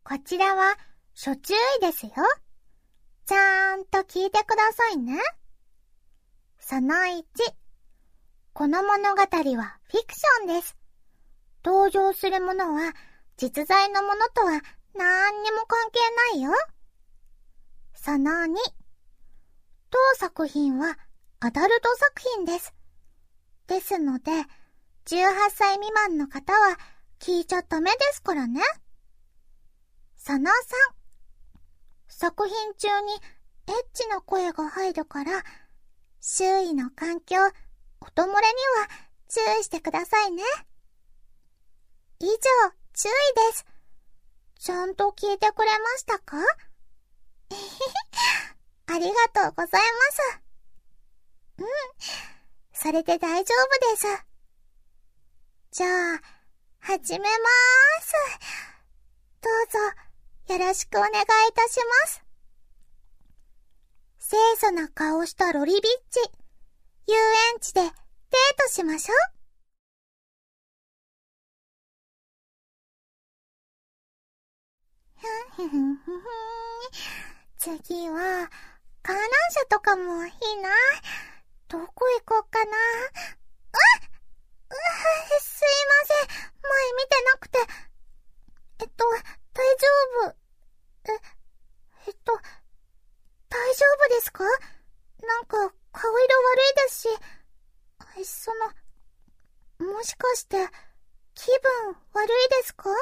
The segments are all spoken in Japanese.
こちらは、初注意ですよ。ちゃんと聞いてくださいね。その1、この物語はフィクションです。登場するものは、実在のものとは何にも関係ないよ。その2、当作品はアダルト作品です。ですので、18歳未満の方は聞いちゃダメですからね。その3、作品中にエッチな声が入るから、周囲の環境、音漏れには注意してくださいね。以上、注意です。ちゃんと聞いてくれましたか？ありがとうございます。それで大丈夫です。じゃあ、始めまーす。どうぞ、よろしくお願いいたします。清楚な顔したロリビッチ、遊園地でデートしましょう。次は、観覧車とかもいいな。どこ行こうかな。すいません。前見てなくて。大丈夫。大丈夫ですか？なんか、顔色悪いですし。もしかして、気分悪いですか？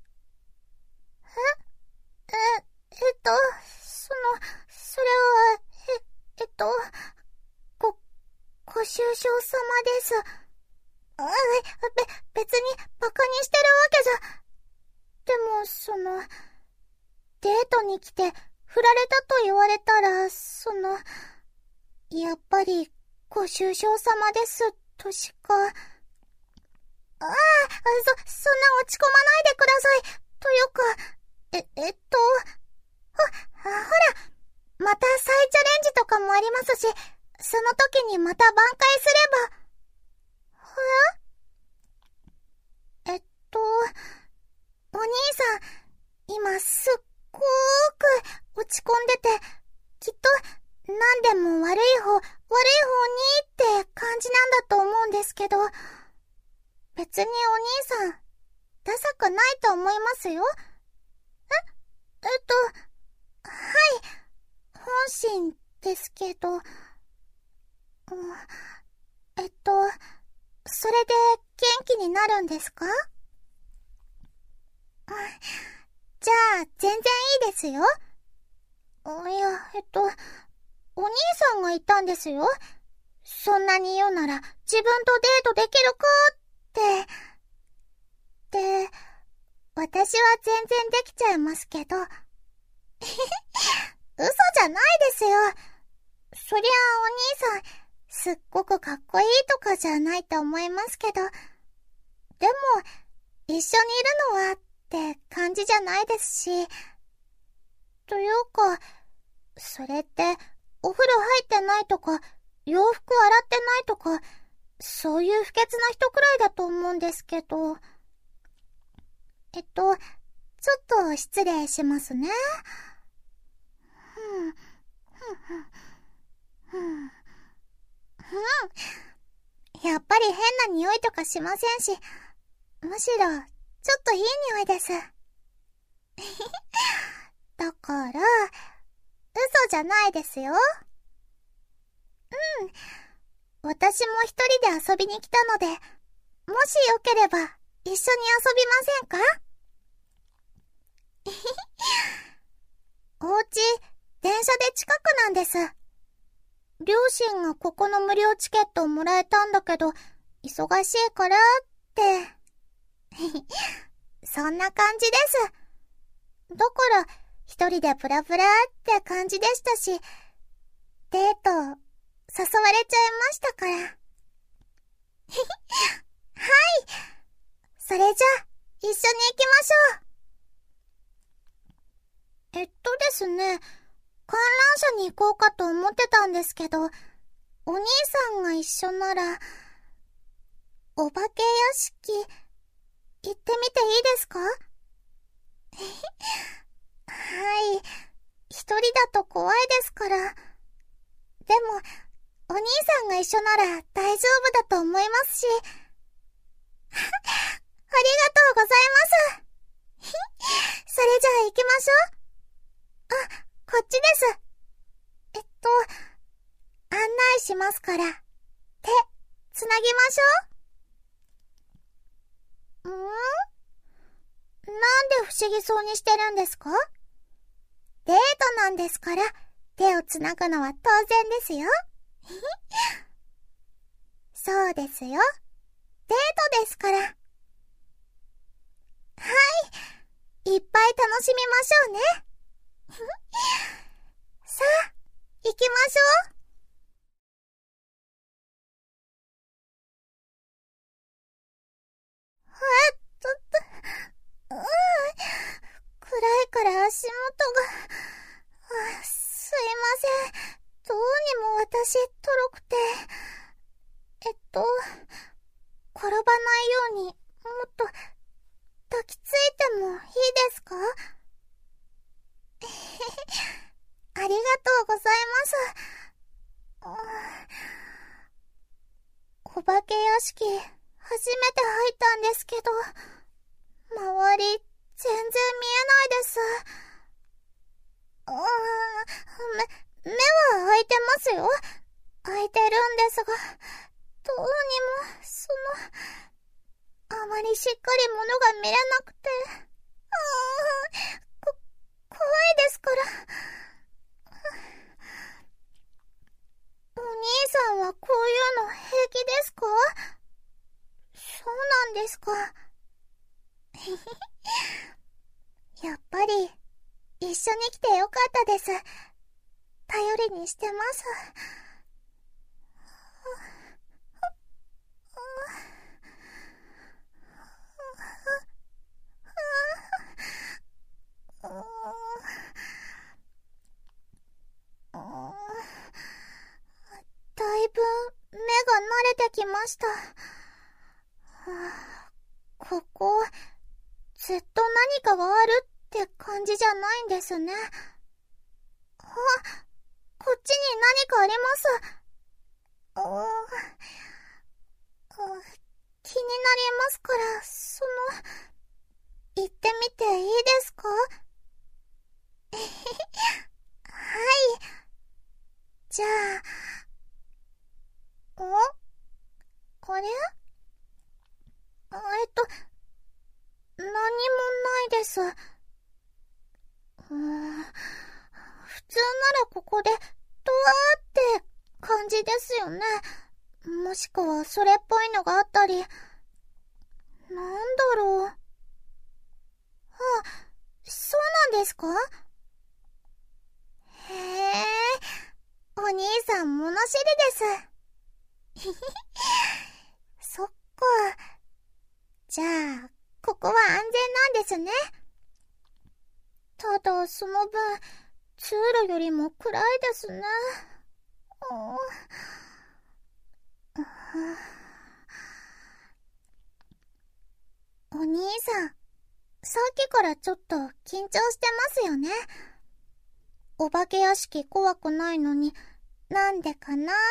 それは、ご愁傷様です。別にバカにしてるわけじゃ。でも、デートに来て振られたと言われたら、やっぱりご愁傷様ですとしか。そんな落ち込まないでください。というか、ほら、また再チャレンジとかもありますし、その時にまた挽回すれば。お兄さん、今すっごーく落ち込んでて、きっと何でも悪い方にって感じなんだと思うんですけど、別にお兄さん、ダサくないと思いますよ。はい、本心ですけど、それで元気になるんですか？じゃあ、全然いいですよ。いや、お兄さんが言ったんですよ。そんなに言うなら、自分とデートできるかって。で、私は全然できちゃいますけど。嘘じゃないですよ。そりゃあお兄さん、すっごくかっこいいとかじゃないと思いますけど。でも、一緒にいるのはって感じじゃないですし。というか、それって、お風呂入ってないとか、洋服洗ってないとか、そういう不潔な人くらいだと思うんですけど。ちょっと失礼しますね。やっぱり変な匂いとかしませんし、むしろ、ちょっといい匂いです。だから、嘘じゃないですよ。私も一人で遊びに来たので、もしよければ、一緒に遊びませんか？お家、電車で近くなんです。両親がここの無料チケットをもらえたんだけど、忙しいからって。そんな感じです。だから、一人でプラプラって感じでしたし、デート、誘われちゃいましたから。はい。それじゃあ、一緒に行きましょう。ですね、観覧車に行こうかと思ってたんですけど、お兄さんが一緒なら、お化け屋敷、行ってみていいですか？ 一緒なら大丈夫だと思いますし。ありがとうございます。それじゃあ行きましょう。あ、こっちです。案内しますから、手、つなぎましょう。なんで不思議そうにしてるんですか？デートなんですから、手をつなぐのは当然ですよ。そうですよ。デートですから。はい、いっぱい楽しみましょうね。さあ、行きましょう。暗いから足元が。すいません。どうにも私、とろくて。転ばないように、もっと、抱きついてもいいですか？ありがとうございます。お化け屋敷、初めて入ったんですけど、周り、全然見えないです。目は開いてますよ。開いてるんですが、どうにも、あまりしっかりものが見れなくて、怖いですから。お兄さんはこういうの平気ですか？そうなんですか。やっぱり、一緒に来てよかったです。頼りにしてます。だいぶ目が慣れてきました。ここ、ずっと何かがあるって感じじゃないんですね。こっちに何かあります。気になりますから、行ってみていいですか？はい。じゃあ、あれ？何もないです。普通ならここで、ドアって感じですよね。もしくはそれっぽいのがあったり。なんだろう。そうなんですか？へえ、お兄さん物知りです。そっか。じゃあ、ここは安全なんですね。ただ、その分、通路よりも暗いですね。お兄さん、さっきからちょっと緊張してますよね。お化け屋敷怖くないのに、なんでかなって。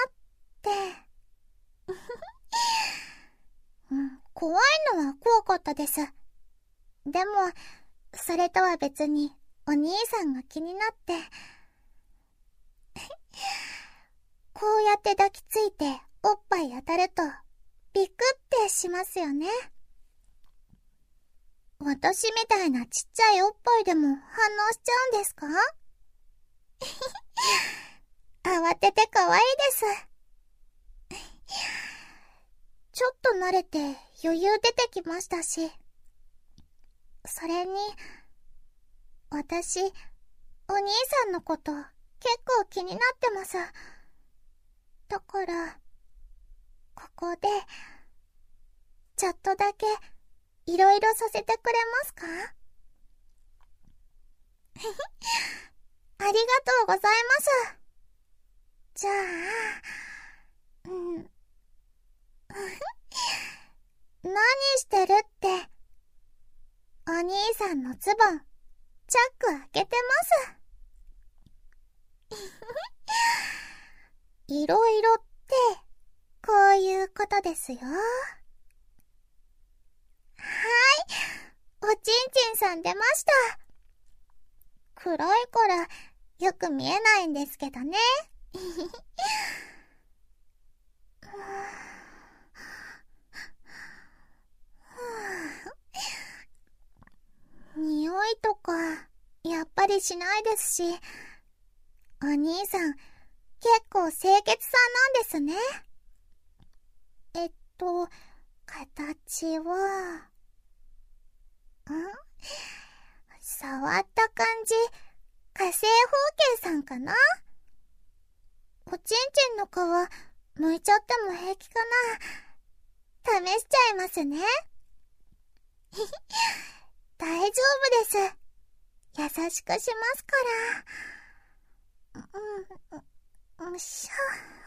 怖いのは怖かったです。でも、それとは別に、お兄さんが気になって。こうやって抱きついて、おっぱい当たると、ビクってしますよね。私みたいなちっちゃいおっぱいでも反応しちゃうんですか？慌てて可愛いです。ちょっと慣れて余裕出てきましたし。それに、私、お兄さんのこと結構気になってます。だから、ここで、ちょっとだけいろいろさせてくれますか？ありがとうございます。じゃあ、何してるって。お兄さんのズボン、チャック開けてます。いろいろってこういうことですよ。はい。おちんちんさん出ました。暗いからよく見えないんですけどね。匂いとかやっぱりしないですし、お兄さん結構清潔さんなんですね。形は触った感じ火星方形さんかな。おちんちんの皮剥いちゃっても平気かな。試しちゃいますね。大丈夫です。優しくしますから。よいしょ。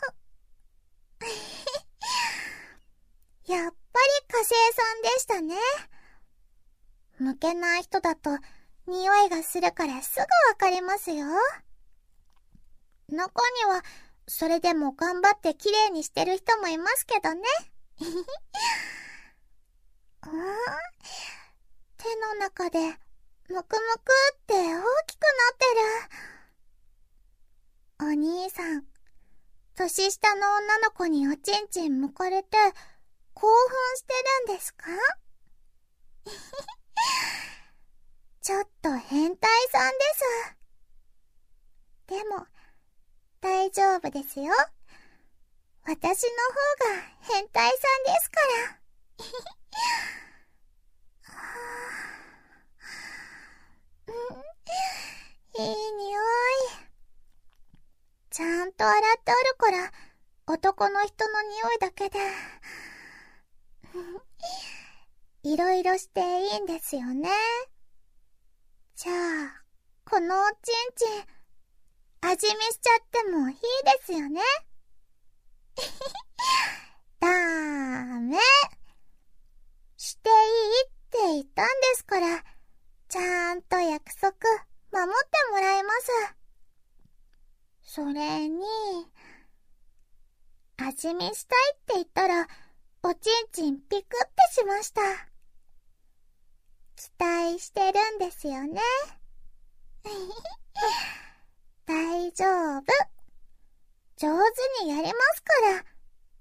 やっぱり火星さんでしたね。剥けない人だと匂いがするからすぐわかりますよ。中にはそれでも頑張って綺麗にしてる人もいますけどね。手の中でむくむくって大きくなってる。お兄さん、年下の女の子におちんちん剥かれて興奮してるんですか？ちょっと変態さんです。でも大丈夫ですよ。私の方が変態さんですから。いい匂い。ちゃんと洗ってあるから男の人の匂いだけでいろいろしていいんですよね。じゃあこのおちんちん味見しちゃってもいいですよね。ダメ。していいって言ったんですから、ちゃんと約束守ってもらいます。それに、味見したいって言ったら、おちんちんピクってしました。期待してるんですよね。大丈夫。上手にやりますから。ね。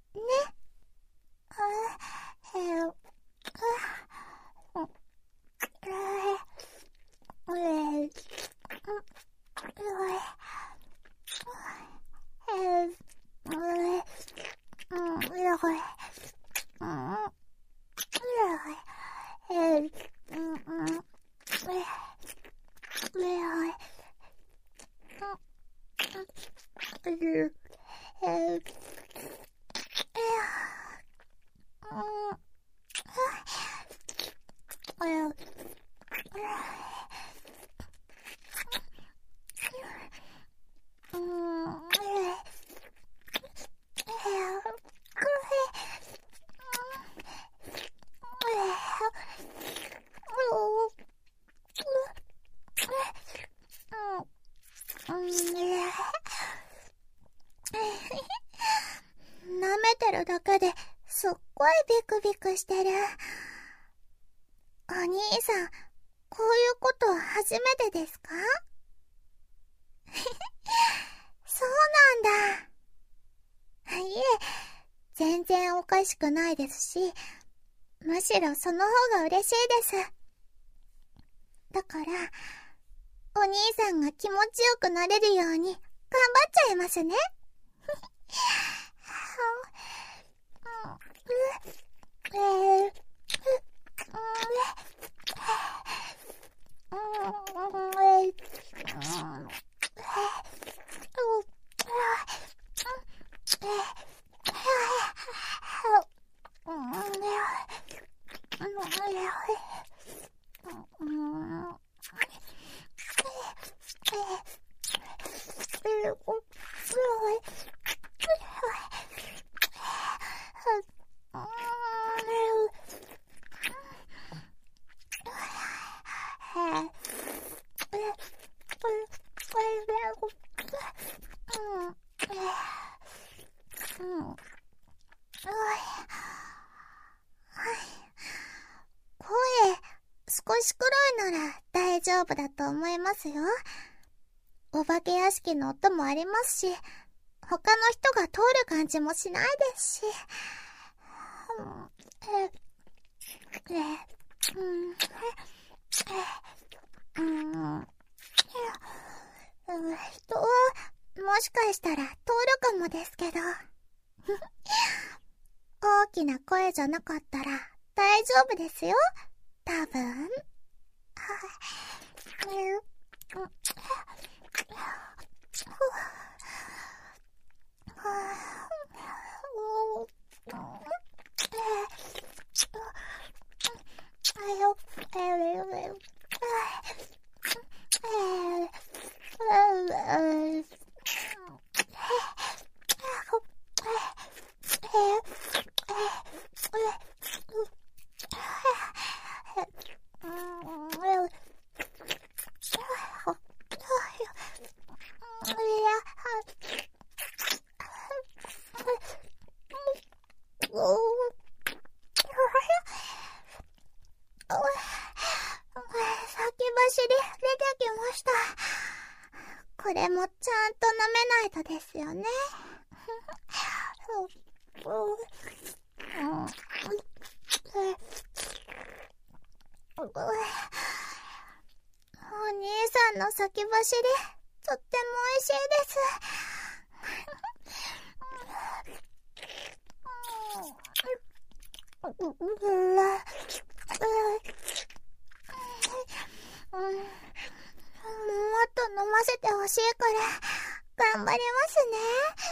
舐めてるだけですっごいビクビクしてる。お兄さん、こういうこと初めてですか？そうなんだ。いえ、全然おかしくないですし、むしろその方が嬉しいです。だから、お兄さんが気持ちよくなれるように頑張っちゃいますね。 丈夫だと思いますよ。お化け屋敷の音もありますし、他の人が通る感じもしないですし。人は、もしかしたら通るかもですけど。大きな声じゃなかったら大丈夫ですよ。多分。これもちゃんと飲めないとですよね。お兄さんの先走り、とっても美味しいです。もっと飲ませてほしいから、頑張りますね。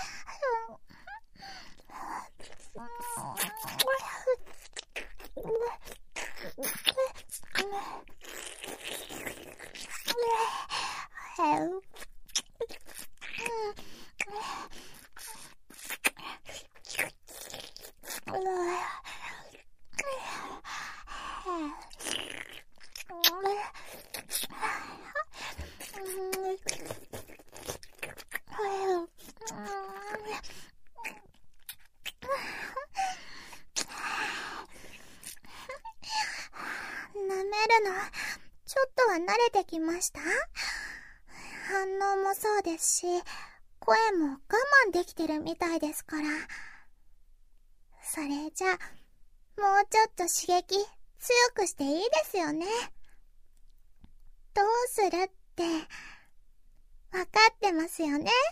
舐めるの、ちょっとは慣れてきました？反応もそうですし、声も我慢できてるみたいですから。それじゃ、もうちょっと刺激強くしていいですよね。どうするってわかってますよね。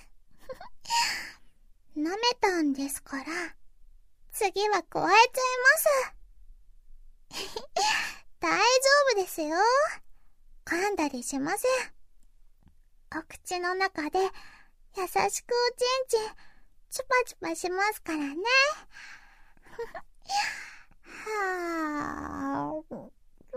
舐めたんですから、次は加えちゃいます。大丈夫ですよ。噛んだりしません。お口の中で優しくおちんちんチュパチュパしますからね。はぁ。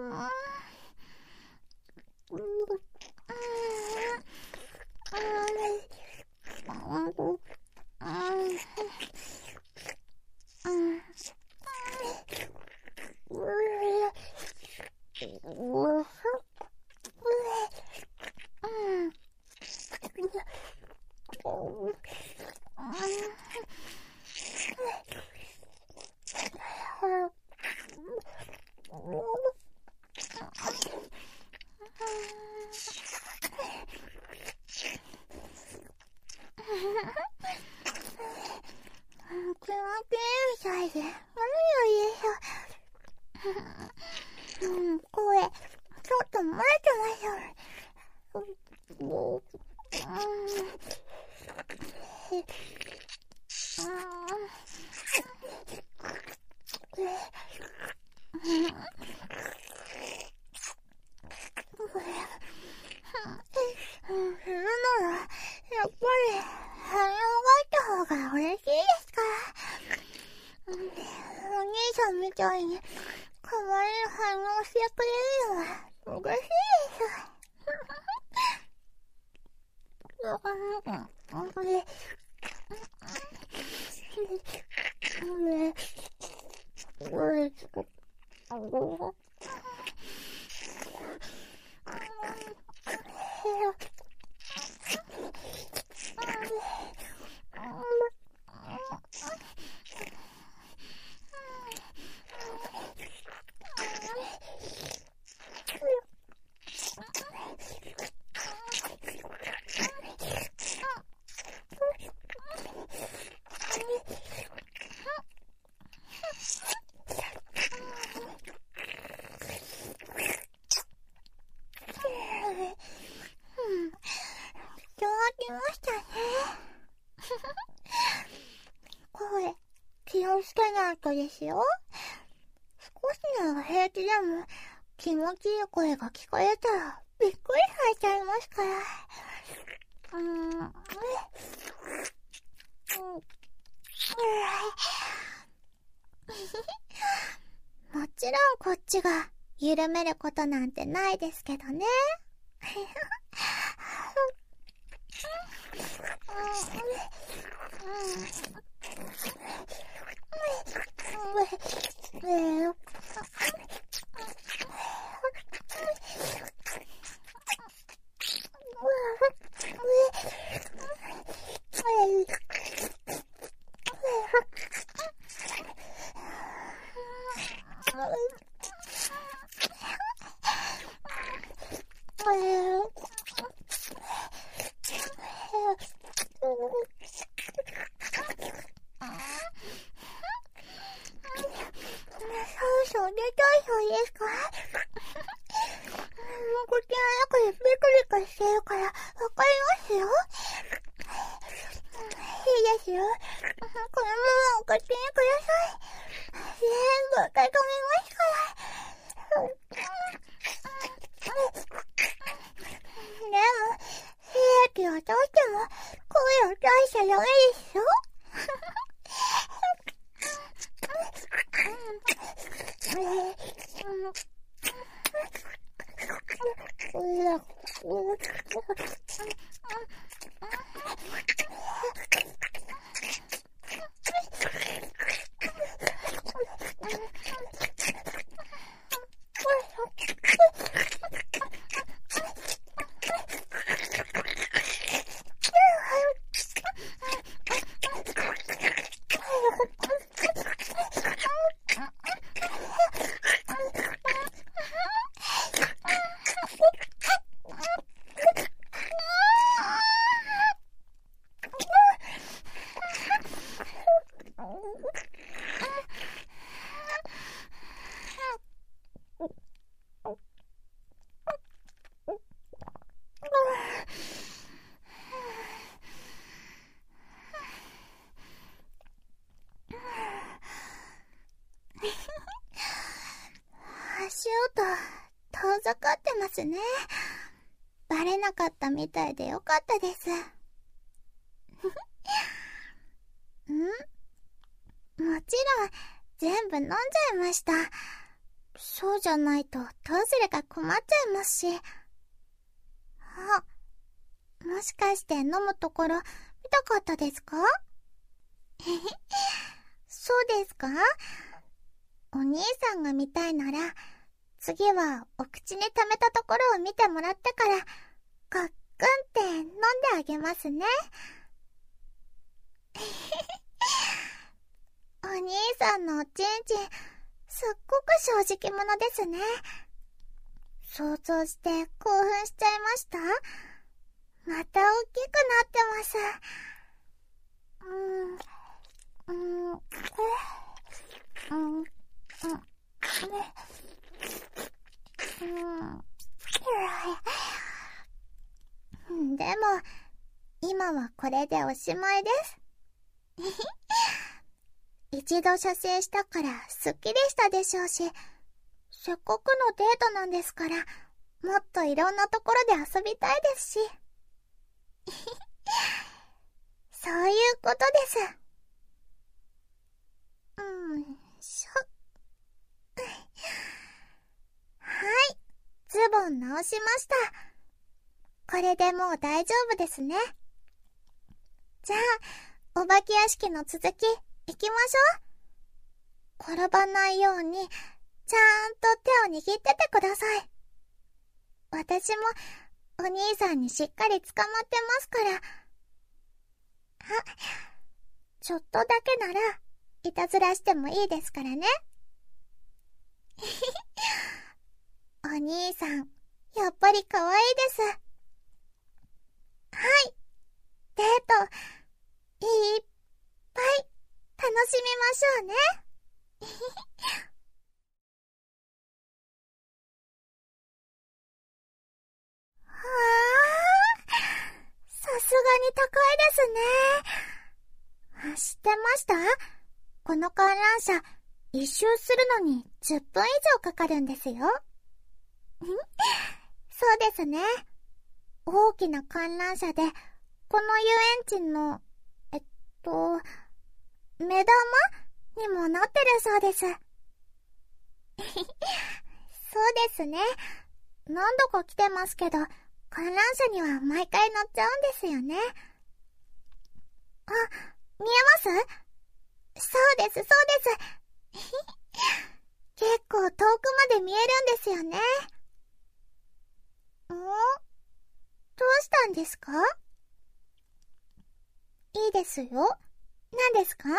声、ちょっと漏れてますよ。するなら、やっぱり、反応があった方が嬉しいですから。お兄さんみたいに、可愛い反応してくれるのは、嬉しいです。 ましたね。声、気をつけないとですよ。少しなら平気でも、気持ちいい声が聞こえたら、びっくりされちゃいますから。もちろんこっちが緩めることなんてないですけどね。そう出たいそうですか？こちらの中でビクビクしてるからわかりますよ。いいですよ。このまま送ってください。全部受け止めますから。でも、精液を通しても声を出しちゃダメですよ。足音、遠ざかってますね。バレなかったみたいでよかったです。もちろん、全部飲んじゃいました。そうじゃないと、トズレが困っちゃいますし。あ、もしかして飲むところ、見たかったですか？そうですか？お兄さんが見たいなら、次はお口に溜めたところを見てもらってから、ごっくんって飲んであげますね。お兄さんのおちんちん、すっごく正直者ですね。想像して興奮しちゃいました？また大きくなってます。でも、今はこれでおしまいです。一度射精したからすっきりしたでしょうし、せっかくのデートなんですから、もっといろんなところで遊びたいですし。そういうことです。はい、ズボン直しました。これでもう大丈夫ですね。じゃあ、お化け屋敷の続き、行きましょう。転ばないように、ちゃんと手を握っててください。私も、お兄さんにしっかり捕まってますから。ちょっとだけなら、いたずらしてもいいですからね。お兄さん、やっぱり可愛いです。はい。デート、いっぱい楽しみましょうね。はあ、さすが高いですね。知ってました？この観覧車、一周するのに10分以上かかるんですよ。そうですね。大きな観覧車で、この遊園地の、目玉にもなってるそうです。そうですね。何度か来てますけど、観覧車には毎回乗っちゃうんですよね。あ、見えます？そうです、そうです。結構遠くまで見えるんですよね。どうしたんですか？いいですよ。何ですか？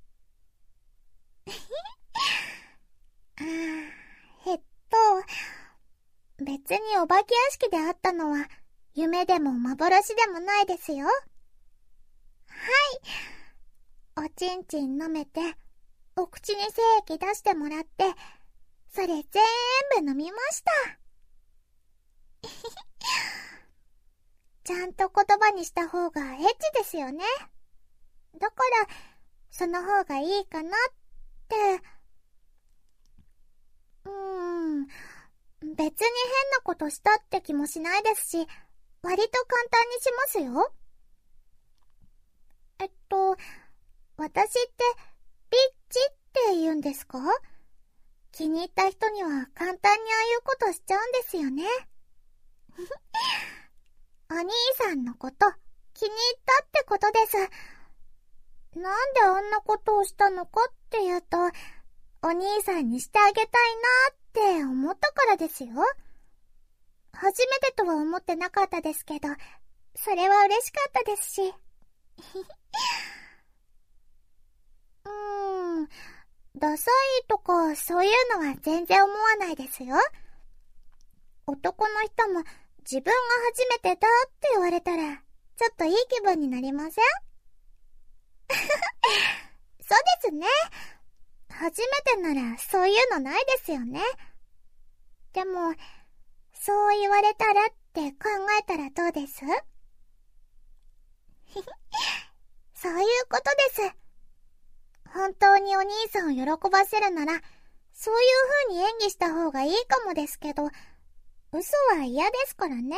別にお化け屋敷で会ったのは、夢でも幻でもないですよ。はい。おちんちん舐めて、お口に精液出してもらって、それ全部飲みました。ちゃんと言葉にした方がエッチですよね。だから、その方がいいかなって。別に変なことしたって気もしないですし、割と簡単にしますよ。私って、ビッチって言うんですか？気に入った人には簡単にああいうことしちゃうんですよね。お兄さんのこと、気に入ったってことです。なんであんなことをしたのかっていうと、お兄さんにしてあげたいなって思ったからですよ。初めてとは思ってなかったですけど、それは嬉しかったですし。ダサいとかそういうのは全然思わないですよ。男の人も自分が初めてだって言われたら、ちょっといい気分になりません？そうですね。初めてならそういうのないですよね。でも、そう言われたらって考えたらどうです？そういうことです。本当にお兄さんを喜ばせるなら、そういう風に演技した方がいいかもですけど、嘘は嫌ですからね。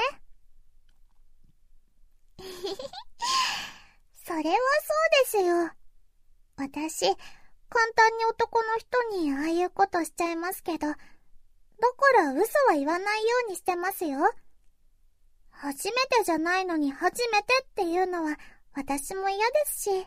それはそうですよ。私、簡単に男の人にああいうことしちゃいますけど、だから嘘は言わないようにしてますよ。初めてじゃないのに初めてっていうのは私も嫌ですし。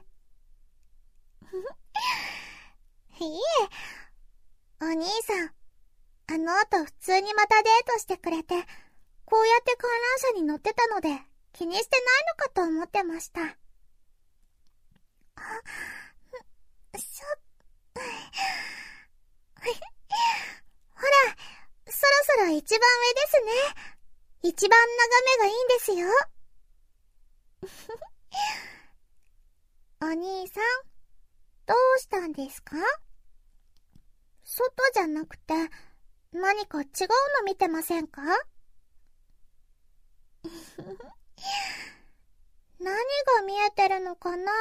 いいえ、お兄さん、あの後普通にまたデートしてくれて、こうやって観覧車に乗ってたので気にしてないのかと思ってました。ほら、そろそろ一番上ですね。一番眺めがいいんですよ。お兄さん、どうしたんですか？外じゃなくて、何か違うの見てませんか？何が見えてるのかな？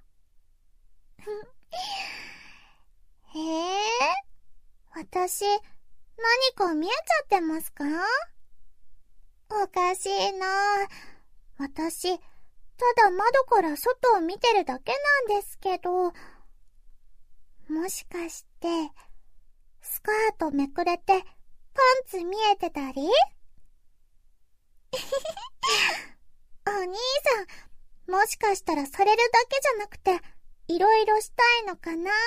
へえ、私、何か見えちゃってますか？おかしいな。私、ただ窓から外を見てるだけなんですけど、もしかして、スカートめくれて、パンツ見えてたり？お兄さん、もしかしたらされるだけじゃなくて、いろいろしたいのかなって。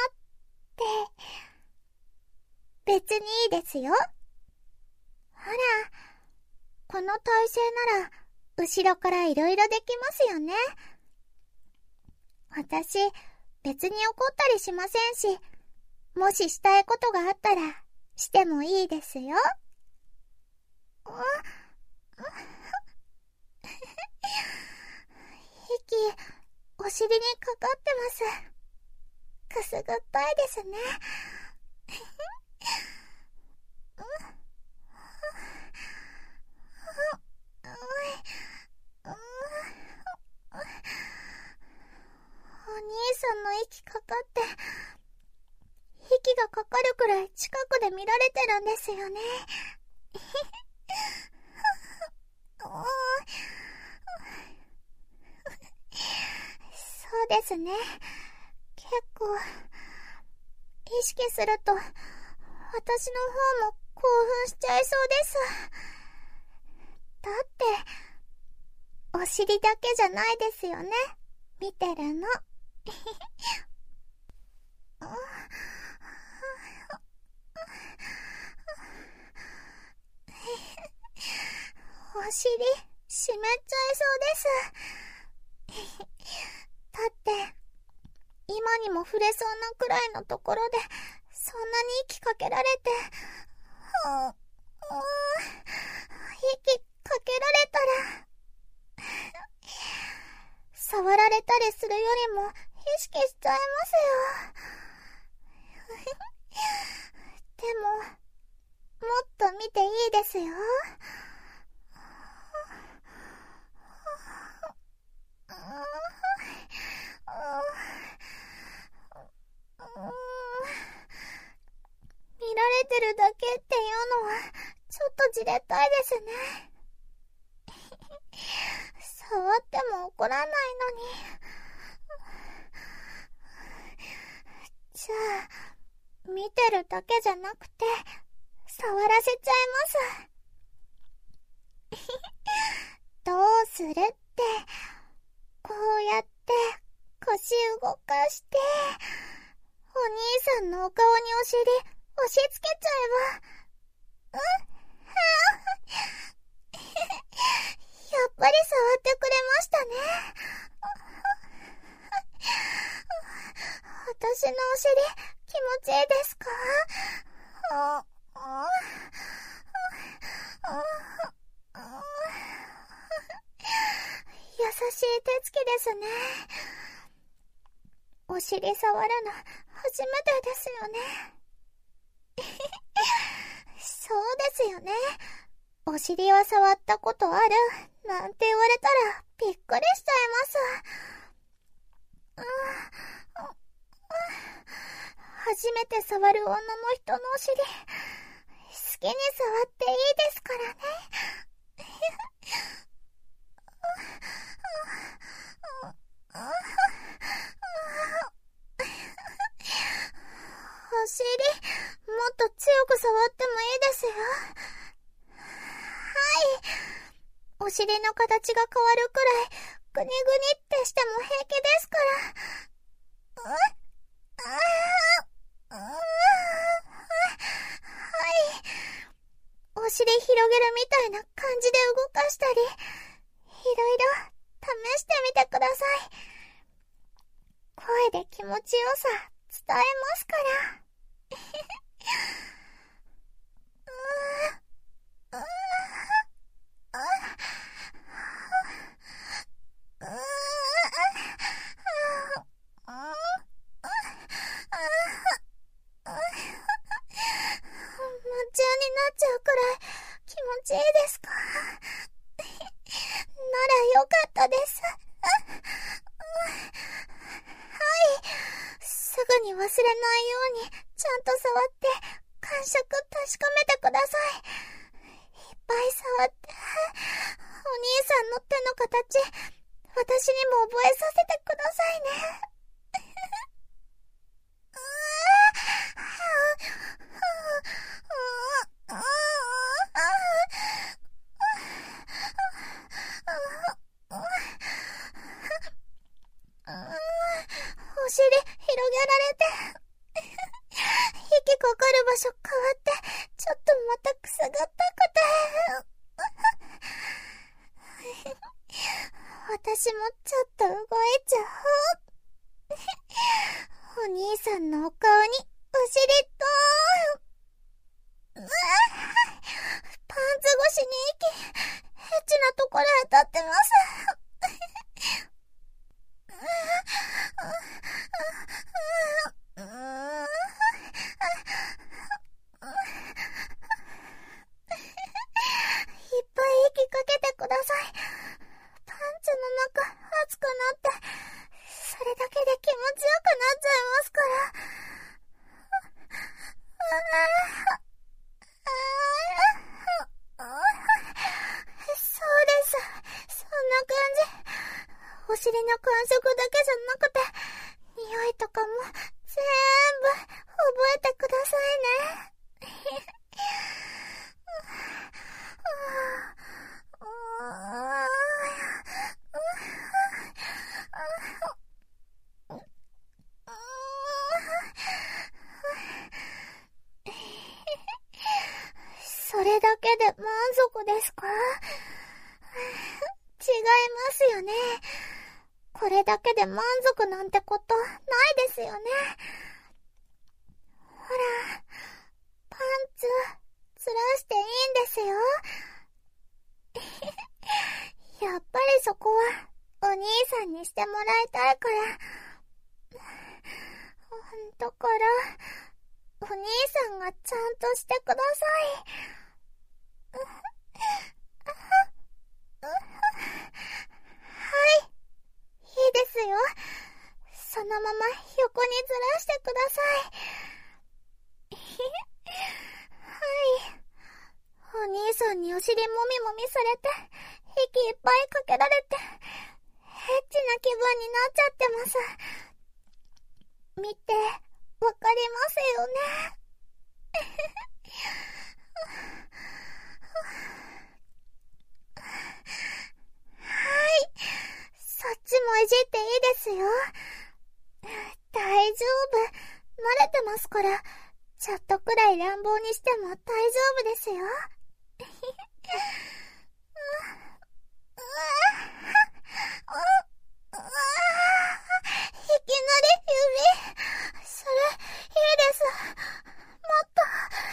別にいいですよ。ほら、この体勢なら、後ろからいろいろできますよね。私、別に怒ったりしませんし、もししたいことがあったら、してもいいですよ。息、お尻にかかってます。くすぐったいですね。 かかるくらい近くで見られてるんですよね。そうですね。結構、意識すると、私の方も興奮しちゃいそうです。だって、お尻だけじゃないですよね。見てるの。お尻、湿っちゃいそうです。だって、今にも触れそうなくらいのところで、そんなに息かけられて、息かけられたら、触られたりするよりも意識しちゃいますよ。でも、もっと見ていいですよ。見られてるだけっていうのはちょっとじれったいですね。触っても怒らないのに。じゃあ、見てるだけじゃなくて触らせちゃいます。どうするって、こうやって腰動かして、お兄さんのお顔にお尻押し付けちゃえば。やっぱり触ってくれましたね。私のお尻気持ちいいですか？優しい手つきですね。お尻触るの初めてですよね。そうですよね。お尻は触ったことあるなんて言われたらびっくりしちゃいます。初めて触る女の人のお尻、好きに触っていいですからね。お尻、もっと強く触ってもいいですよ。はい。お尻の形が変わるくらい、グニグニってしても平気ですから。はい。お尻広げるみたいな感じで動かしたり、いろいろ試してみてください。声で気持ちよさ伝えますから。夢中になっちゃうくらい気持ちいいですか？ならよかったです。はい。すぐに忘れないようにちゃんと触って感触確かめてください。いっぱい触って、お兄さんの手の形、私にも覚えさせてくださいね。お尻広げられて息かかる場所変わってちょっとまたくすぐったくて私もちょっと動いちゃう。お兄さんのお顔にお尻とパンツ越しに息エッチなところ当たってます。いっぱい息かけてください。パンツの中熱くなってそれだけで気持ちよくなっちゃいますから。 お尻の感触だけじゃなくて、匂いとかも全部覚えてくださいね。それだけで満足ですか？違いますよね。これだけで満足なんてことないですよね。ほら、パンツ、ずらしていいんですよ。やっぱりそこは、お兄さんにしてもらいたいから。だから、お兄さんがちゃんとしてください。はい、いいですよ。そのまま横にずらしてください。はい。お兄さんにお尻もみもみされて、息いっぱいかけられて、エッチな気分になっちゃってます。見て、わかりますよね。はい。そっちもいじっていいですよ。大丈夫。慣れてますから、ちょっとくらい乱暴にしても大丈夫ですよ。いきなり指、それ、いいです。もっと、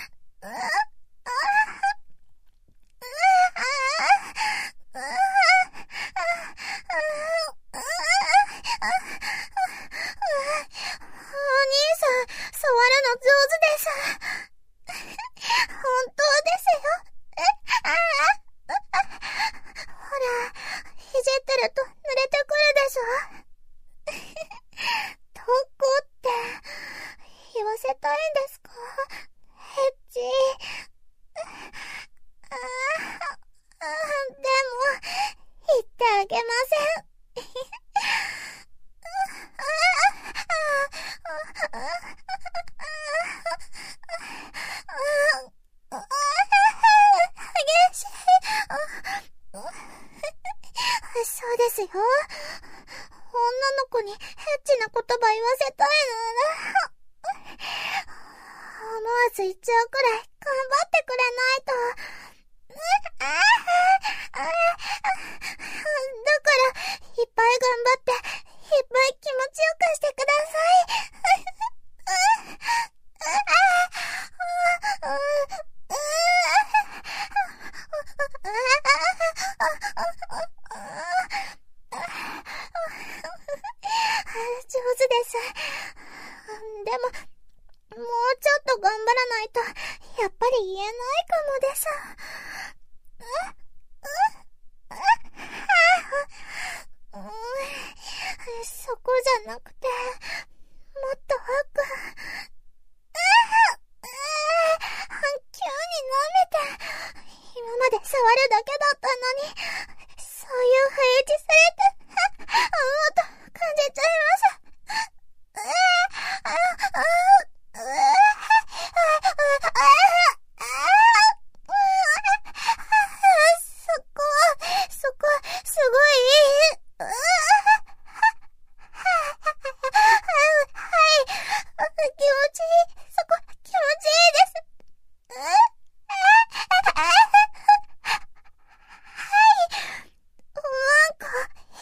お兄さん、触るの上手です。本当ですよ。ほら、いじってると濡れてくるでしょ。どこって言わせたいんですか？エッチ。でも、言ってあげません。激しい。そうですよ。女の子にエッチな言葉言わせたいなら、思わず言っちゃうくらい頑張ってくれないと。だから、いっぱい頑張って、いっぱい気持ちよくしてください。上手です。でも、もうちょっと頑張らないと、やっぱり言えないかもです。そこじゃなくて、もっと奥。急に舐めて、今まで触るだけだったのに、そういう不意打ちされて、もっと感じちゃいます。そこ、すごい、はい、気持ちいい、そこ、気持ちいいです。はい、なんか、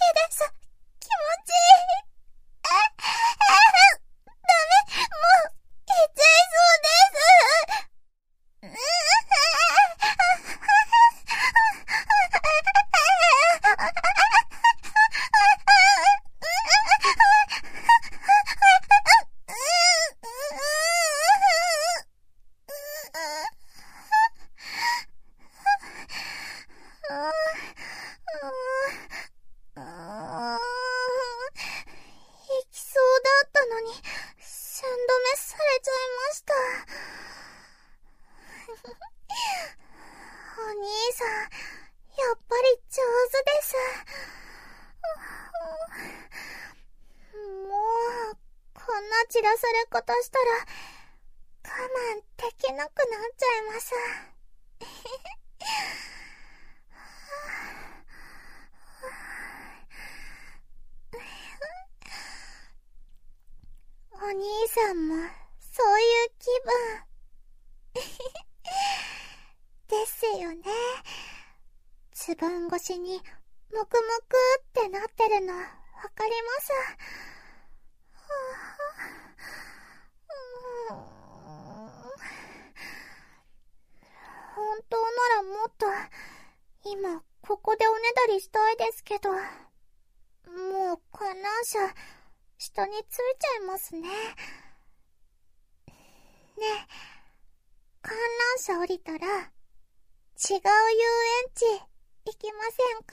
散らされ方したら、我慢できなくなっちゃいます。お兄さんも、そういう気分。ですよね。つぶん越しに、もくもくってなってるの、わかります。本当ならもっと、今、ここでおねだりしたいですけど、もう観覧車、下についちゃいますね。ねえ、観覧車降りたら、違う遊園地、行きませんか？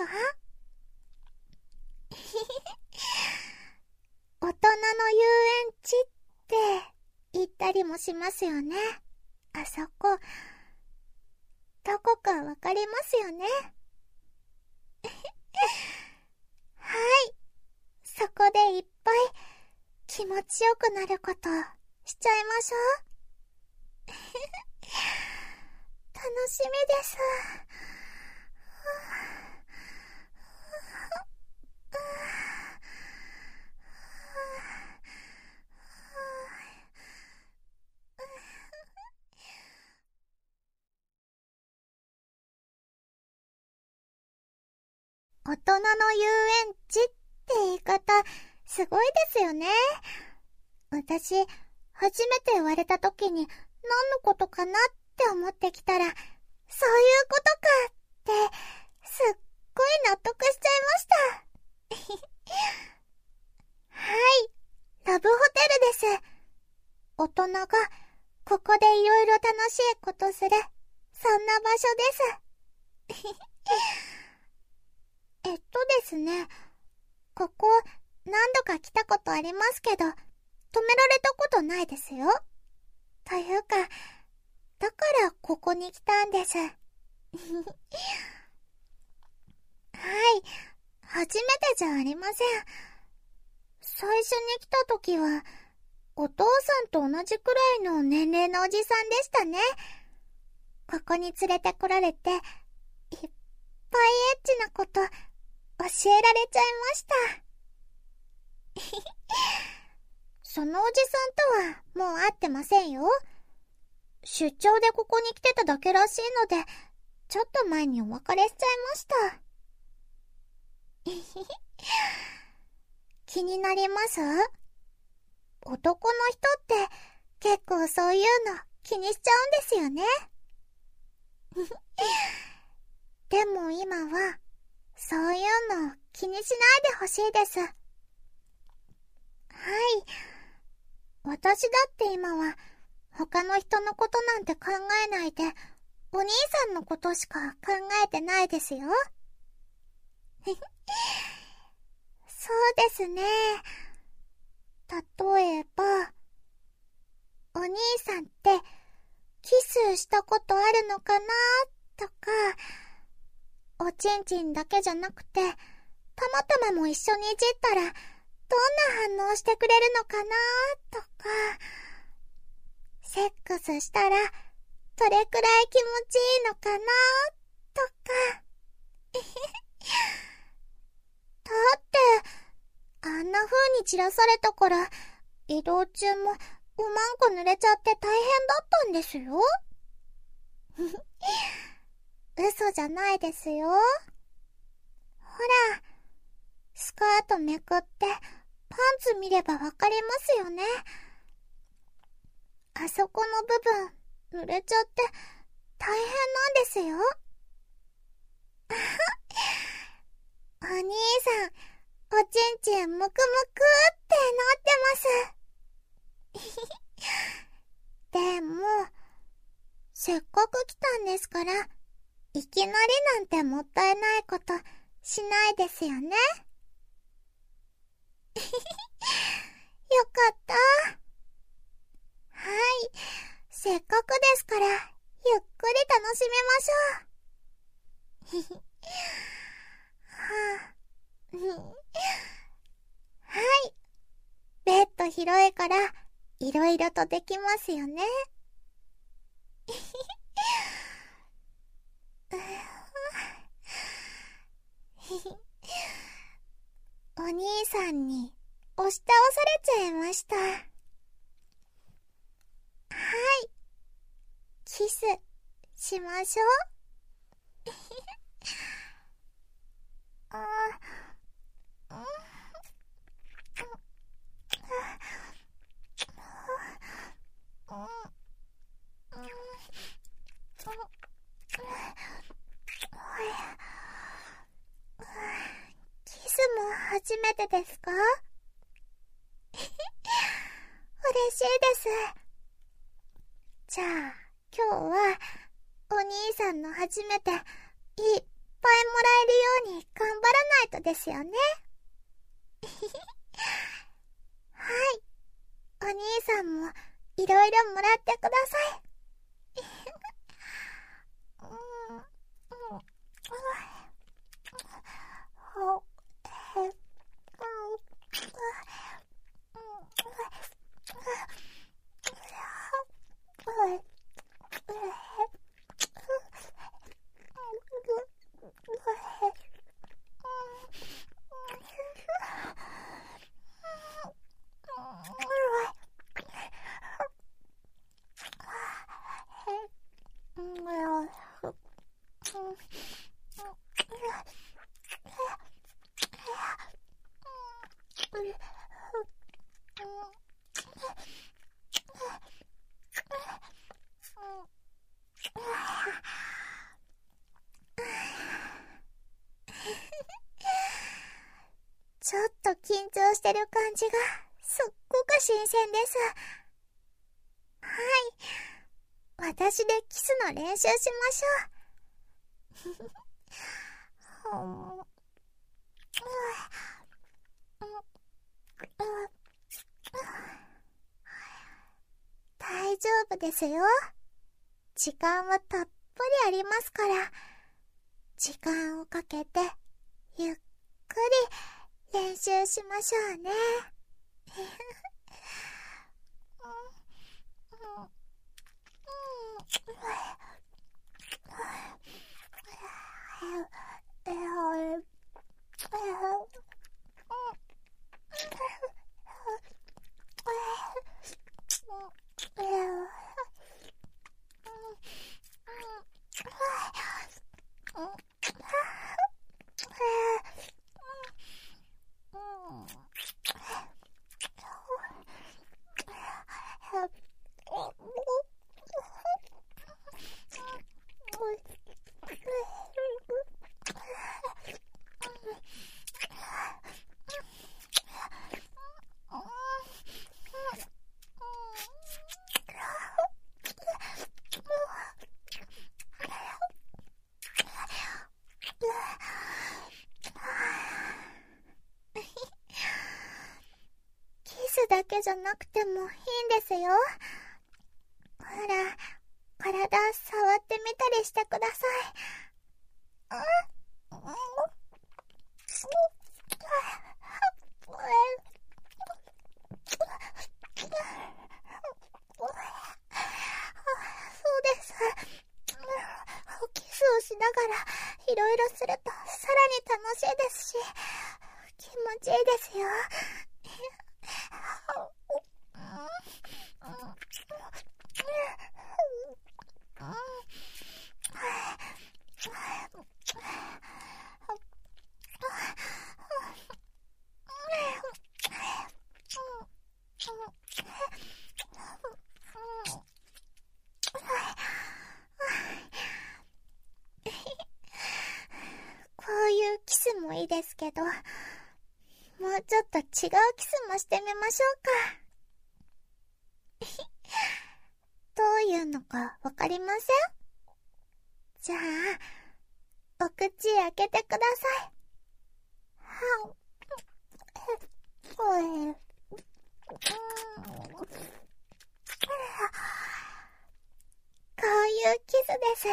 大人の遊園地って言ったりもしますよね。あそこ、どこかわかりますよね。はい。そこでいっぱい気持ちよくなることしちゃいましょう。楽しみです。大人の遊園地って言い方、すごいですよね。私、初めて言われた時に何のことかなって思ってきたら、そういうことかって、すっごい納得しちゃいました。はい、ラブホテルです。大人がここでいろいろ楽しいことする、そんな場所です。ですね、ここ何度か来たことありますけど、止められたことないですよ。というか、だからここに来たんです。はい、初めてじゃありません。最初に来た時は、お父さんと同じくらいの年齢のおじさんでしたね。ここに連れてこられて、いっぱいエッチなこと教えられちゃいました。そのおじさんとはもう会ってませんよ。出張でここに来てただけらしいので、ちょっと前にお別れしちゃいました。気になります？男の人って結構そういうの気にしちゃうんですよね。でも今はそういうの気にしないでほしいです。はい。私だって今は他の人のことなんて考えないで、お兄さんのことしか考えてないですよ。そうですね。例えば、お兄さんってキスしたことあるのかなとか、おちんちんだけじゃなくて、たまたまも一緒にいじったら、どんな反応してくれるのかなとか、セックスしたら、どれくらい気持ちいいのかなとか。だって、あんな風に散らされたから、移動中もうまんこ濡れちゃって大変だったんですよ。嘘じゃないですよ。ほら、スカートめくってパンツ見ればわかりますよね。あそこの部分濡れちゃって大変なんですよ。お兄さん、おちんちんむくむくってなってます。でも、せっかく来たんですから、いきなりなんてもったいないことしないですよね。よかった。はい、せっかくですから、ゆっくり楽しみましょう。はぁ、はい、ベッド引広いから、いろいろとできますよね。お兄さんに押し倒されちゃいました。はい。キスしましょう。キスも初めてですか？嬉しいです。じゃあ、今日は、お兄さんの初めて、いっぱいもらえるように頑張らないとですよね。はい。お兄さんも、いろいろもらってください。ちょっと緊張してる感じがすっごく新鮮です。はい。私でキスの練習しましょう。大丈夫ですよ。時間はたっぷりありますから、時間をかけてゆっくり練習しましょうね。だけじゃなくてもいいんですよ。ほら、体触ってみたりしてください。そうです。キスをしながらいろいろするとさらに楽しいですし、気持ちいいですよ。こういうキスもいいですけど、もうちょっと違うキスもしてみましょうか。どういうのかわかりません？じゃあ、お口開けてください。こういうキスです。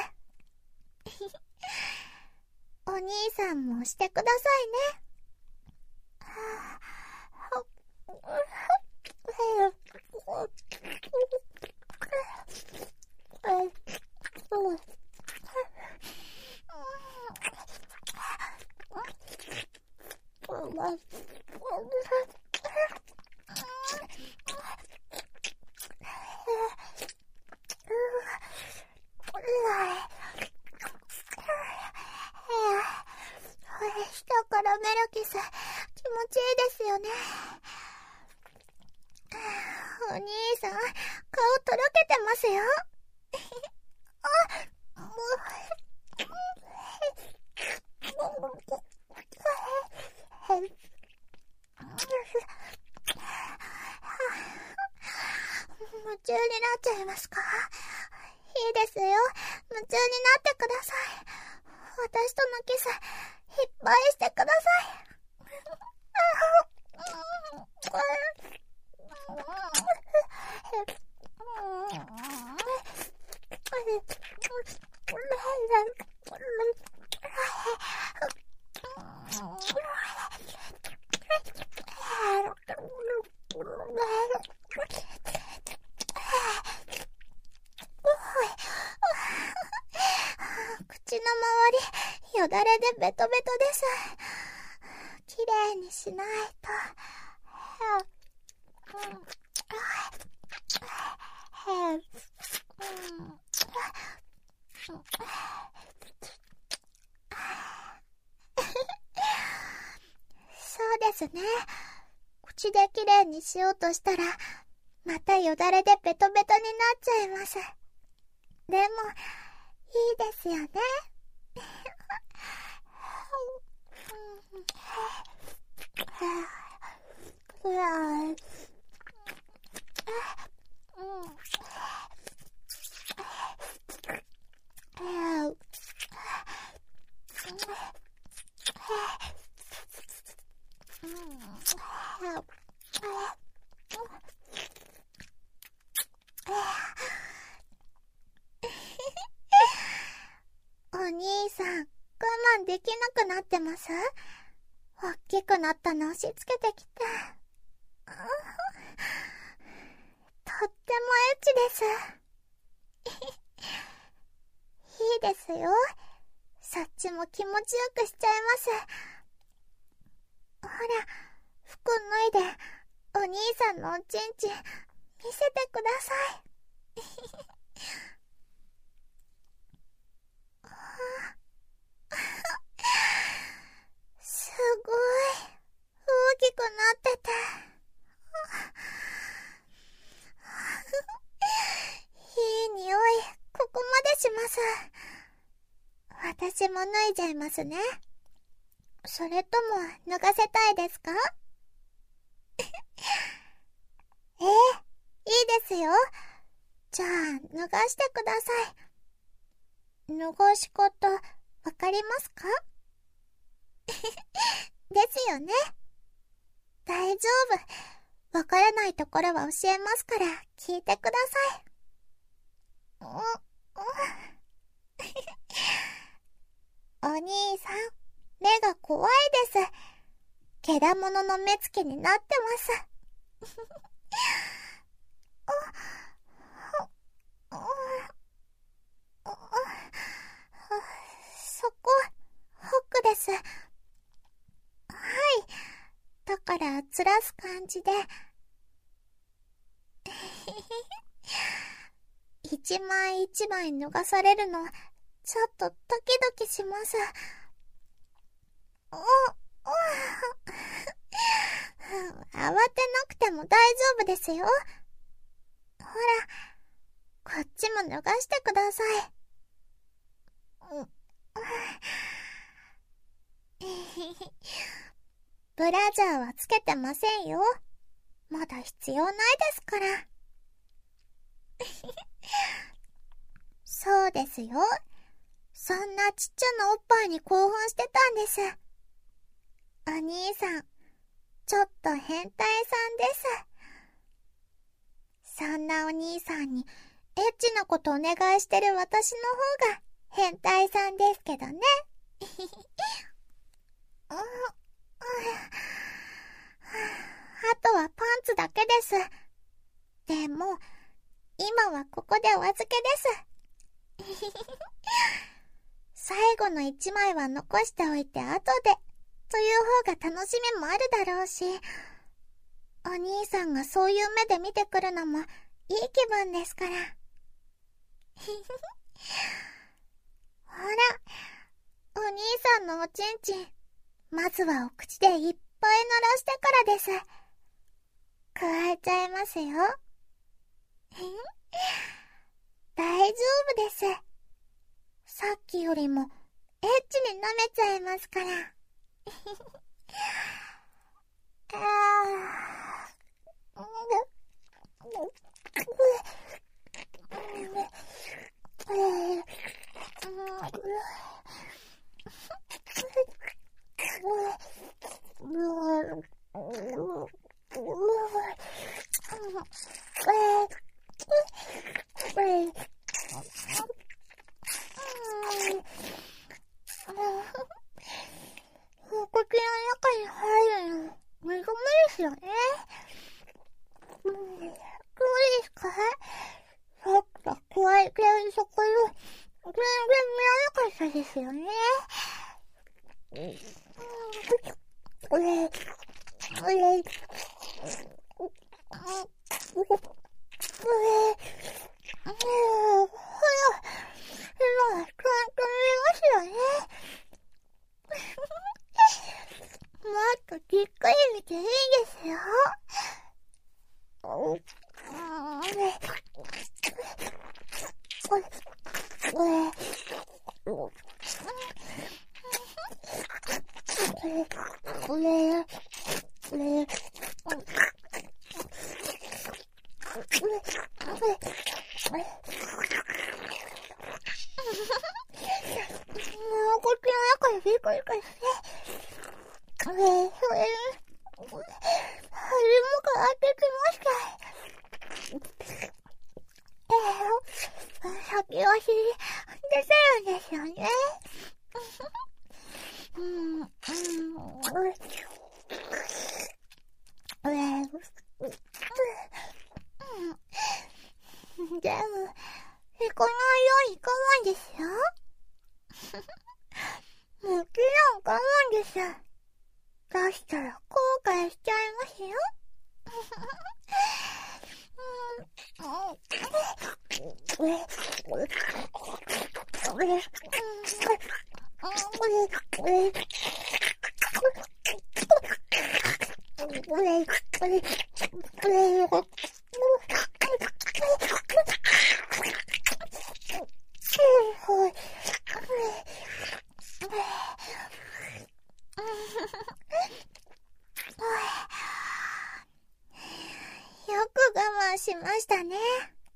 お兄さんもしてくださいね。 下からメロキス、気持ちいいですよね。お兄さん、顔とろけてますよ。あ、もう。夢中になっちゃいますか？いいですよ。夢中になってください。私とのキス、いっぱいしてください。口の周り、よだれでベトベトです。きれいにしないと。そうですね。口できれいにしようとしたら、またよだれでベトベトになっちゃいます。でも、いいですよね。お兄さん、我慢できなくなってます？おっきくなったの押し付けてきて。とってもエッチです。いいですよ。そっちも気持ちよくしちゃいます。ほら、服脱いで、お兄さんのおちんちん、見せてください。すごい、大きくなってて。いい匂い、ここまでします。私も脱いじゃいますね。それとも脱がせたいですか？いいですよ。じゃあ、脱がしてください。脱がし方、わかりますか？ですよね。大丈夫。わからないところは教えますから、聞いてください。お兄さん、目が怖いです。けだものの目つきになってます。そこ、ホックです。はい。だから、ずらす感じで。一枚一枚脱がされるの、ちょっとドキドキします。慌てなくても大丈夫ですよ。ほら、こっちも脱がしてください。ブラジャーはつけてませんよ。まだ必要ないですから。そうですよ。そんなちっちゃなおっぱいに興奮してたんです。お兄さん、ちょっと変態さんです。そんなお兄さんにエッチなことお願いしてる私の方が変態さんですけどね。あとはパンツだけです。 もう、今はここでお預けです。最後の一枚は残しておいて後で、という方が楽しみもあるだろうし、お兄さんがそういう目で見てくるのもいい気分ですから。ほら、お兄さんのおちんちん、まずはお口でいっぱい鳴らしてからです。加えちゃいますよ。大丈夫です。さっきよりもエッチに舐めちゃいますから。口の中に入るの、無理ですよね。そうですか？ちょっと怖いけど、そこの、全然見らなかったですよね。もっとじっくり見ていいですよ。こっちの中でビクビクして、それ、も変わってきました。先足出せるんですよね。でも、引かないように我慢ですよ。もちろん我慢です。出したら後悔しちゃいますよ。よく我慢しましたね。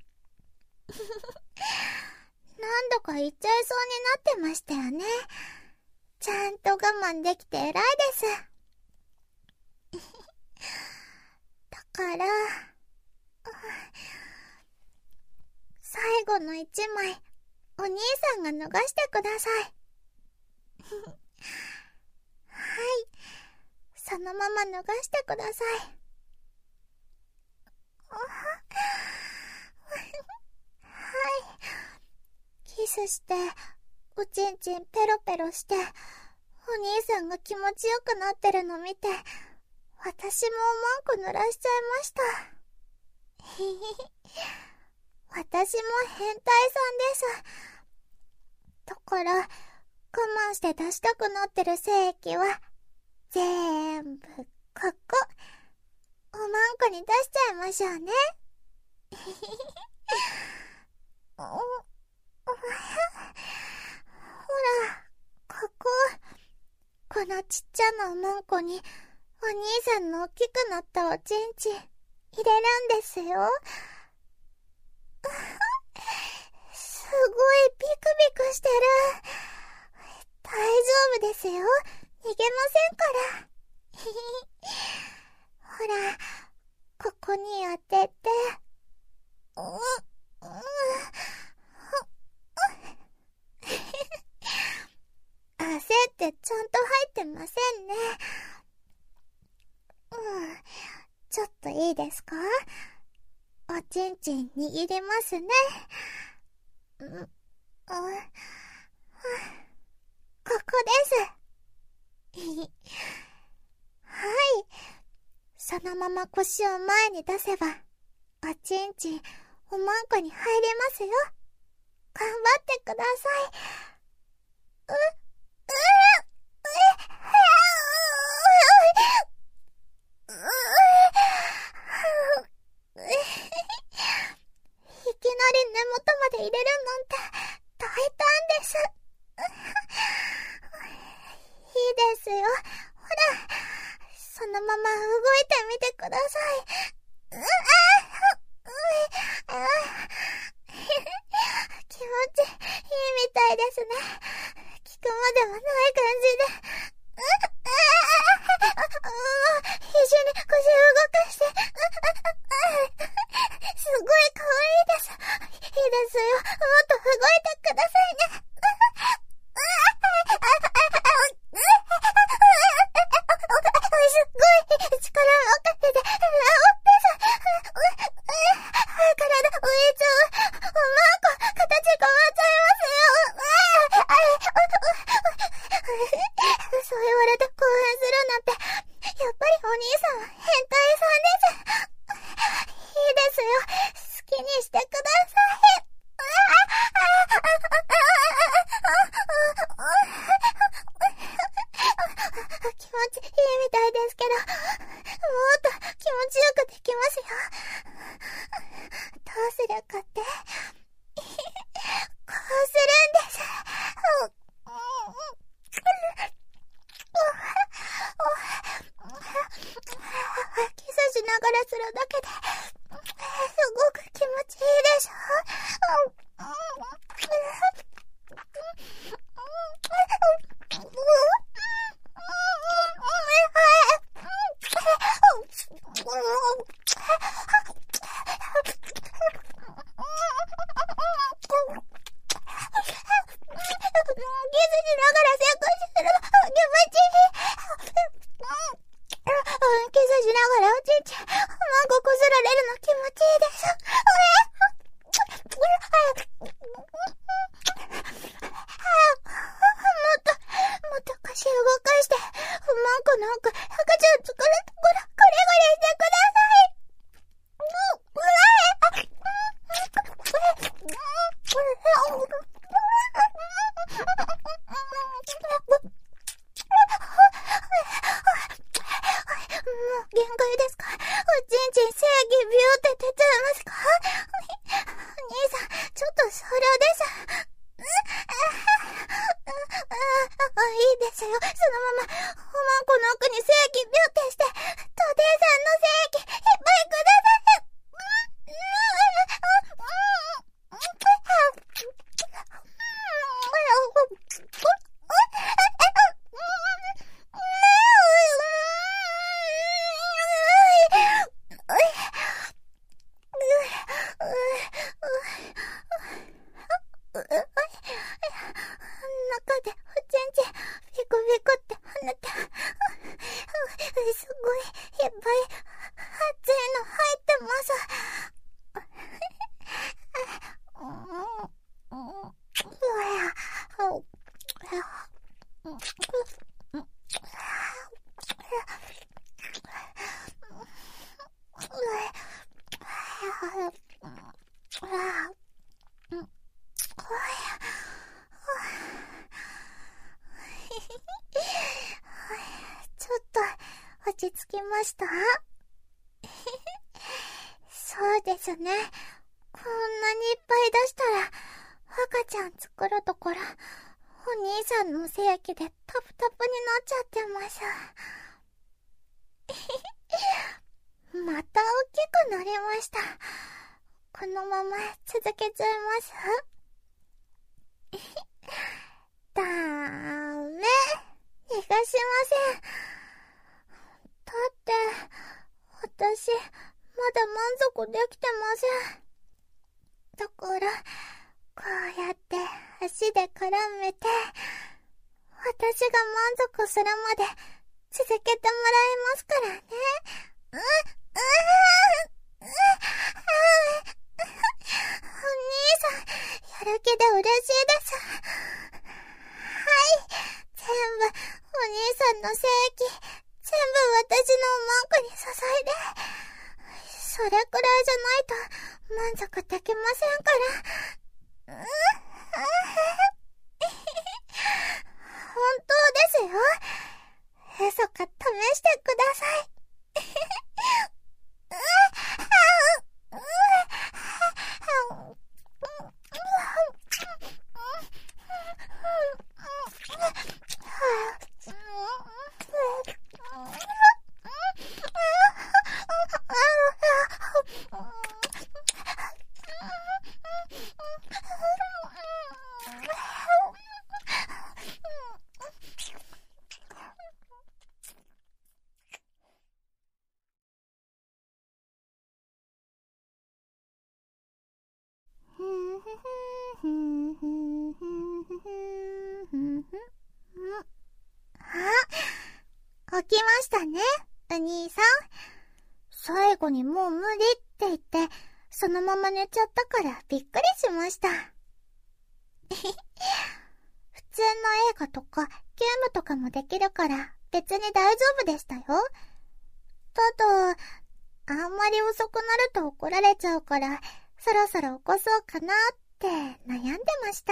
何度か言っちゃいそうになってましたよね。ちゃんと我慢できて偉いです。だから、最後の一枚、お兄さんが逃してください。はい、そのまま逃してください。はい。キスして、おちんちんペロペロして、お兄さんが気持ちよくなってるの見て、私もおまんこ濡らしちゃいました。私も変態さんです。だから、我慢して出したくなってる精液は、全部、ここ。おまんこに出しちゃいましょうね。ほら、このちっちゃなおまんこに、お兄さんの大きくなったおちんちん、入れるんですよ。すごいビクビクしてる。大丈夫ですよ。逃げませんから。ほら、ここに当てて。焦ってちゃんと入ってませんね。ちょっといいですか？ おちんちん握りますね。ここです。はい。そのまま腰を前に出せば、おちんちん、おまんこに入れますよ。頑張ってください。いきなり根元まで入れるなんて大胆です。いいですよ。ほら、そのまま動いてみてください。気持ちいいみたいですね。聞くまでもない感じで。必死に腰を動かして。すごい可愛いです。いいですよ。もっと動いてくださいね。すごい力をかけて、体浮いちゃう。おまんこ、形変わっちゃいますよ。そう言われて興奮するなんて、やっぱりお兄さんは変態さんです。いいですよ。好きにしてください。気持ちいいみたいですけど、もっと気持ちよくできますよ。どうするかって、こうするんです。キスしながらするだけで、すごく気持ちいいでしょ。キスしながらおちんちん、まんここすられるの気持ちいいです。もっと腰動かして、まんこの奥、赤ちゃん作るところ、ゴリゴリしてください。もう限界ですか？おちんちん正義ビューって出ちゃいますか？お兄さん、ちょっと少量です。いいですよ。そのまま、おまんこの奥に正義ビューってして、トデイさんの正義、いっぱいください。中でおちんちんビコビコって跳ねて、すごいいっぱい熱いの入ってます。ちょっと落ち着きました？そうですね。こんなにいっぱい出したら赤ちゃん作るところ、お兄さんの精液でタプタプになっちゃってます。また大きくなりました。このまま続けちゃいます？ダメ。逃がしません。だって、私、まだ満足できてません。だから、こうやって足で絡めて、私が満足するまで続けてもらいますからね。 くに注いで。それくらいじゃないと満足できませんから。本当ですよ。嘘か試してください。あ、起きましたね、お兄さん。最後にもう無理って言って、そのまま寝ちゃったからびっくりしました。普通の映画とかゲームとかもできるから別に大丈夫でしたよ。ただ、あんまり遅くなると怒られちゃうから、そろそろ起こそうかなって悩んでました。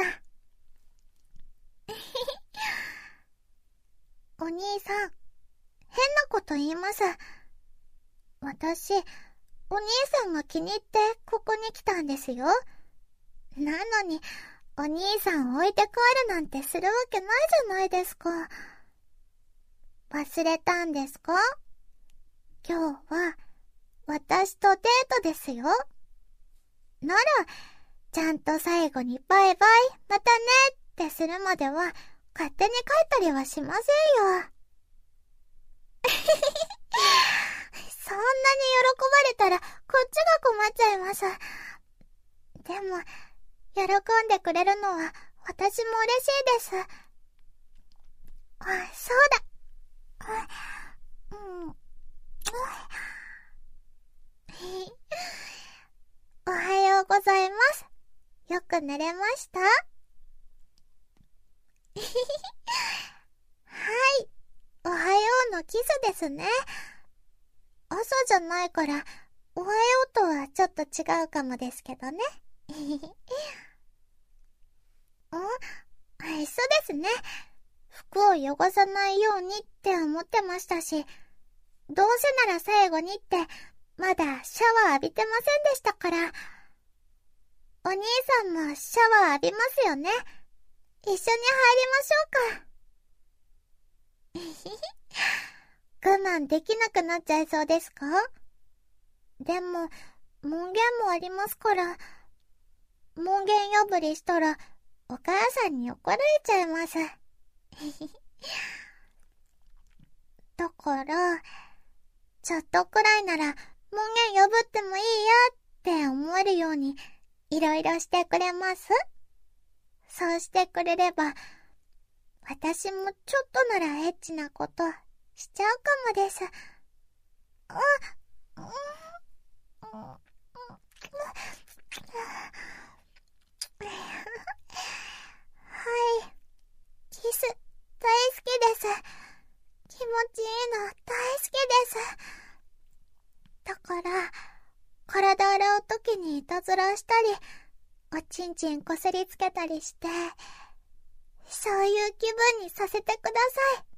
お兄さん、変なこと言います。私、お兄さんが気に入ってここに来たんですよ。なのに、お兄さん置いて帰るなんてするわけないじゃないですか。忘れたんですか？今日は、私とデートですよ。なら、ちゃんと最後にバイバイ、またねってするまでは、勝手に帰ったりはしませんよ。そんなに喜ばれたら、こっちが困っちゃいます。でも、喜んでくれるのは、私も嬉しいです。あ、そうだ。おはようございます。よく寝れました？はい。おはようのキスですね。朝じゃないから、おはようとはちょっと違うかもですけどね。そうですね。服を汚さないようにって思ってましたし、どうせなら最後にって、まだシャワー浴びてませんでしたから。お兄さんもシャワー浴びますよね。一緒に入りましょうか。我慢できなくなっちゃいそうですか？でも、門限もありますから、門限破りしたら、お母さんに怒られちゃいます。だから、ちょっとくらいなら、門限破ってもいいやって思えるように、いろいろしてくれます？そうしてくれれば、私もちょっとならエッチなことしちゃうかもです。はい。キス、大好きです。気持ちいいの大好きです。だから、体洗うときにいたずらしたり、おちんちんこすりつけたりして、そういう気分にさせてください。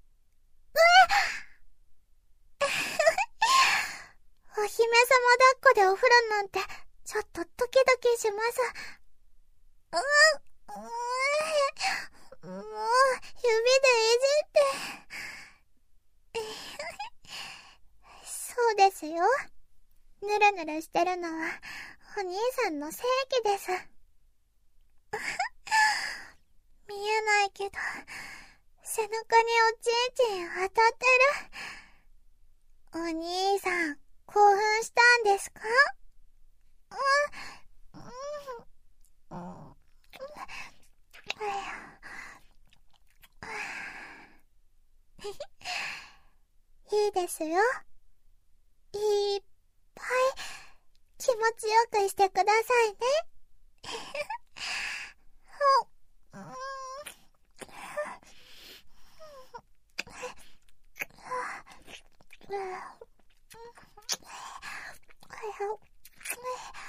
お姫様抱っこでお風呂なんて、ちょっとドキドキします。もう、指でいじって。そうですよ。ぬるぬるしてるのは、お兄さんの正義です。見えないけど、背中におちんちん当たってる。お兄さん、興奮したんですか？いいですよ。いっぱい気持ちよくしてくださいね。 う